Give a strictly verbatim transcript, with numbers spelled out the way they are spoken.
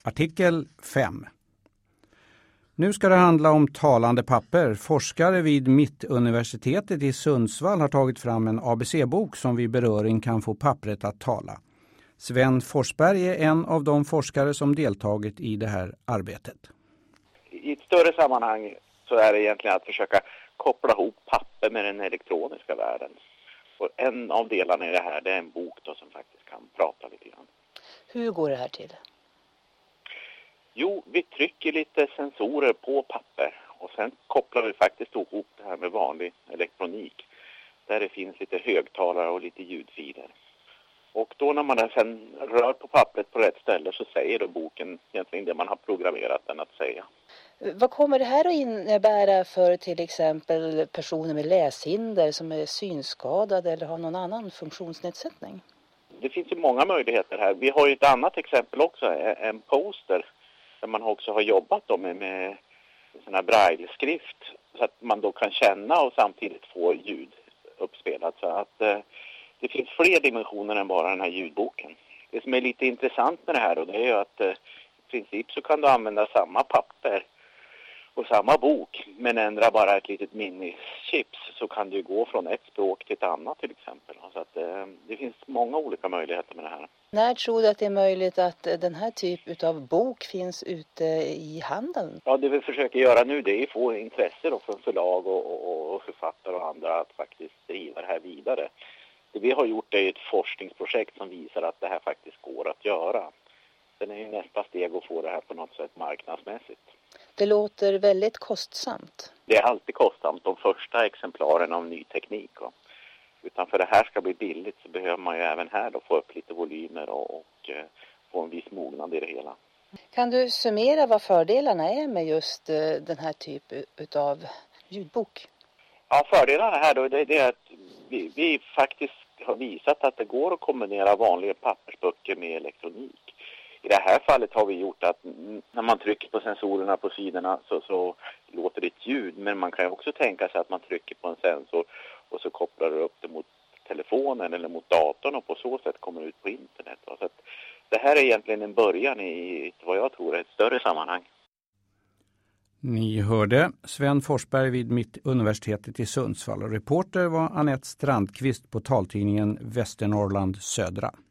Artikel fem. Nu ska det handla om talande papper. Forskare vid Mittuniversitetet i Sundsvall har tagit fram en A B C-bok som vid beröring kan få pappret att tala. Sven Forsberg är en av de forskare som deltagit i det här arbetet. I ett större sammanhang så är det egentligen att försöka koppla ihop papper med den elektroniska världen. Och en av delarna i det här det är en bok då som faktiskt kan prata lite grann. Hur går det här till? Jo, vi trycker lite sensorer på papper och sen kopplar vi faktiskt ihop det här med vanlig elektronik. Där det finns lite högtalare och lite ljudfiler. Och då när man sen rör på pappret på rätt ställe så säger då boken egentligen det man har programmerat den att säga. Vad kommer det här att innebära för till exempel personer med läshinder som är synskadade eller har någon annan funktionsnedsättning? Det finns ju många möjligheter här. Vi har ju ett annat exempel också, en poster där man också har jobbat då med, med sån här braille-skrift så att man då kan känna och samtidigt få ljud uppspelat. Så att eh, det finns fler dimensioner än bara den här ljudboken. Det som är lite intressant med det här då, det är ju att eh, i princip så kan du använda samma papper och samma bok men ändra bara ett litet minichips så kan du gå från ett språk till ett annat till exempel. Så att eh, det finns många olika möjligheter med det här. När tror du att det är möjligt att den här typen av bok finns ute i handeln? Ja, det vi försöker göra nu det är att få intresse då för förlag och, och, och författare och andra att faktiskt driva det här vidare. Det vi har gjort är ett forskningsprojekt som visar att det här faktiskt går att göra. Sen är ju nästa steg att få det här på något sätt marknadsmässigt. Det låter väldigt kostsamt. Det är alltid kostsamt de första exemplaren av ny teknik. Då. Utan för det här ska bli billigt så behöver man ju även här då få upp lite volymer och, och eh, få en viss mognad i det hela. Kan du summera vad fördelarna är med just eh, den här typen av ljudbok? Ja, fördelarna här då det är att vi, vi faktiskt har visat att det går att kombinera vanliga pappersböcker med elektronik. I det här fallet har vi gjort att när man trycker på sensorerna på sidorna så, så låter det ett ljud. Men man kan ju också tänka sig att man trycker på en sensor och så kopplar du upp det mot telefonen eller mot datorn och på så sätt kommer det ut på internet. Så att det här är egentligen en början i vad jag tror är ett större sammanhang. Ni hörde Sven Forsberg vid Mittuniversitetet i Sundsvall och reporter var Anette Strandqvist på taltidningen Västernorrland Södra.